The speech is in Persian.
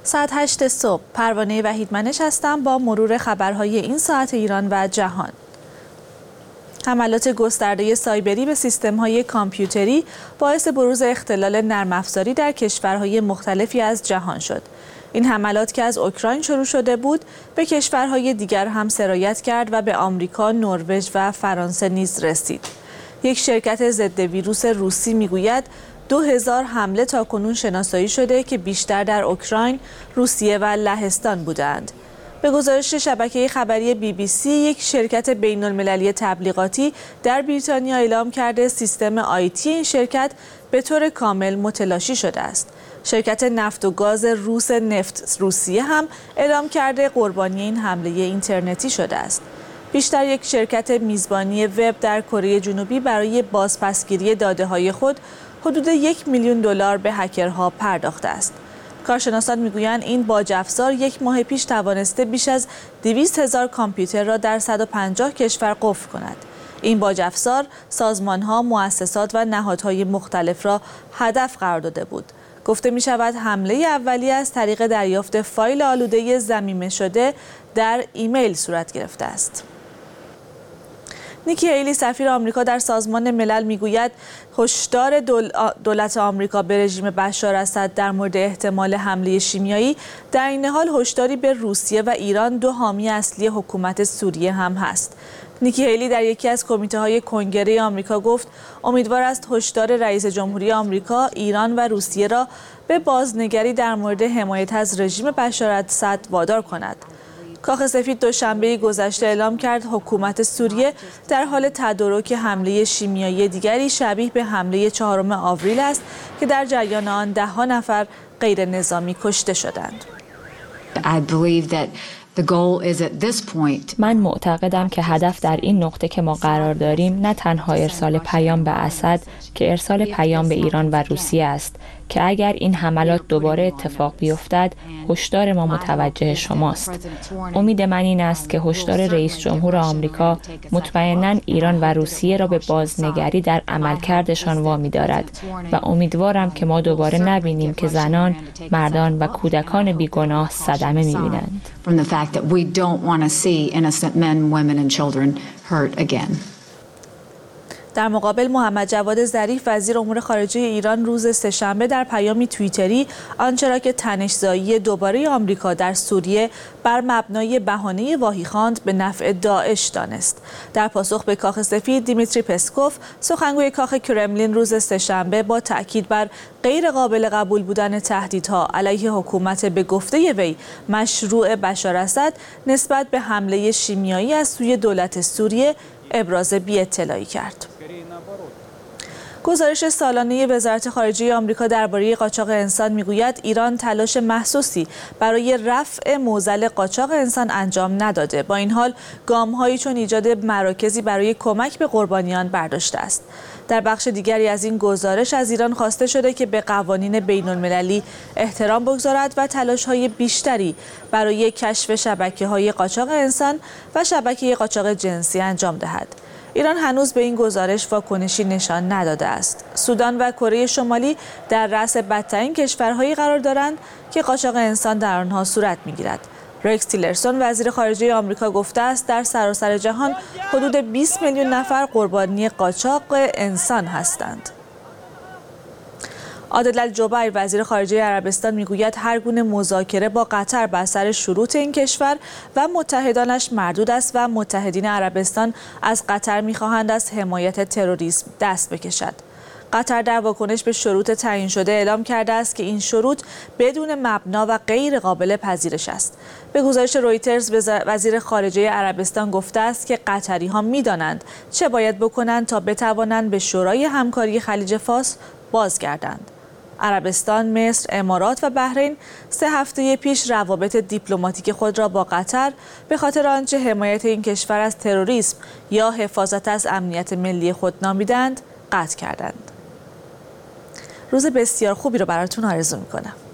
ساعت 8 صبح پروانه وحیدمنش هستم با مرور خبرهای این ساعت ایران و جهان. حملات گسترده سایبری به سیستم‌های کامپیوتری باعث بروز اختلال نرم افزاری در کشورهای مختلفی از جهان شد. این حملات که از اوکراین شروع شده بود، به کشورهای دیگر هم سرایت کرد و به آمریکا، نروژ و فرانسه نیز رسید. یک شرکت ضد ویروس روسی میگوید 2000 حمله تاکنون شناسایی شده که بیشتر در اوکراین، روسیه و لهستان بودند. به گزارش شبکه خبری BBC، یک شرکت بین‌المللی تبلیغاتی در بریتانیا اعلام کرده سیستم آیتی این شرکت به طور کامل متلاشی شده است. شرکت نفت و گاز روس نفت روسیه هم اعلام کرده قربانی این حمله اینترنتی شده است. بیشتر یک شرکت میزبانی وب در کره جنوبی برای بازپسگیری داده‌های خود حدود $1 میلیون به هکرها پرداخته است. کارشناسان میگویند این باج افزار یک ماه پیش توانسته بیش از 200,000 کامپیوتر را در 150 کشور قفل کند. این باج افزار سازمان‌ها، مؤسسات و نهادهای مختلف را هدف قرار داده بود. گفته می شود حمله اولیه از طریق دریافت فایل آلوده ضمیمه شده در ایمیل صورت گرفته است. نیکی هیلی سفیر آمریکا در سازمان ملل میگوید هشدار دولت آمریکا به رژیم بشار اسد در مورد احتمال حمله شیمیایی در این حال هشداری به روسیه و ایران، دو حامی اصلی حکومت سوریه هم هست. نیکی هیلی در یکی از کمیته‌های کنگره آمریکا گفت امیدوار است هشدار رئیس جمهوری آمریکا ایران و روسیه را به بازنگری در مورد حمایت از رژیم بشار اسد وادار کند. کاخ سفید دوشنبه گذشته اعلام کرد حکومت سوریه در حال تدارک حمله شیمیایی دیگری شبیه به حمله 4 آوریل است که در جریان آن 10 نفر غیر نظامی کشته شدند. من معتقدم که هدف در این نقطه که ما قرار داریم نه تنها ارسال پیام به اسد که ارسال پیام به ایران و روسیه است که اگر این حملات دوباره اتفاق بیفتد هشدار ما متوجه شماست. امید من این است که هشدار رئیس جمهور آمریکا مطمئناً ایران و روسیه را به بازنگری در عملکردشان وامی دارد و امیدوارم که ما دوباره نبینیم که زنان، مردان و کودکان بیگناه صدمه می‌بینند. در مقابل محمد جواد ظریف وزیر امور خارجه ایران روز سه‌شنبه در پیامی توییتری آنچه را که تنش‌زایی دوباره آمریکا در سوریه بر مبنای بهانه واهی خواند به نفع داعش دانست. در پاسخ به کاخ سفید دیمیتری پسکوف سخنگوی کاخ کرملین روز سه‌شنبه با تأکید بر غیر قابل قبول بودن تهدیدها علیه حکومت به گفته وی مشروع بشار اسد نسبت به حمله شیمیایی از سوی دولت سوریه ابراز بی‌اطلاعی کرد. گزارش سالانه وزارت خارجه آمریکا درباره قاچاق انسان میگوید ایران تلاش محسوسی برای رفع معضل قاچاق انسان انجام نداده. با این حال گام‌هایی چون ایجاد مراکزی برای کمک به قربانیان برداشته است. در بخش دیگری از این گزارش از ایران خواسته شده که به قوانین بین‌المللی احترام بگذارد و تلاش‌های بیشتری برای کشف شبکه‌های قاچاق انسان و شبکه قاچاق جنسی انجام دهد. ایران هنوز به این گزارش واکنشی نشان نداده است. سودان و کره شمالی در رأس بدترین کشورهایی قرار دارند که قاچاق انسان در آنها صورت می‌گیرد. رکس تیلرسون وزیر خارجه آمریکا گفته است در سراسر جهان حدود 20 میلیون نفر قربانی قاچاق انسان هستند. عادل الجبیر وزیر خارجه عربستان میگوید هر گونه مذاکره با قطر بر سر شروط این کشور و متحدانش مردود است و متحدین عربستان از قطر میخواهند از حمایت تروریسم دست بکشد. قطر در واکنش به شروط تعیین شده اعلام کرده است که این شروط بدون مبنا و غیر قابل پذیرش است. به گزارش رویترز وزیر خارجه عربستان گفته است که قطری‌ها می‌دانند چه باید بکنند تا بتوانند به شورای همکاری خلیج فارس بازگردند. عربستان، مصر، امارات و بحرین 3 هفته پیش روابط دیپلماتیک خود را با قطر به خاطر آنچه حمایت این کشور از تروریسم یا حفاظت از امنیت ملی خود نامیدند قطع کردند. روز بسیار خوبی را براتون آرزو می‌کنم.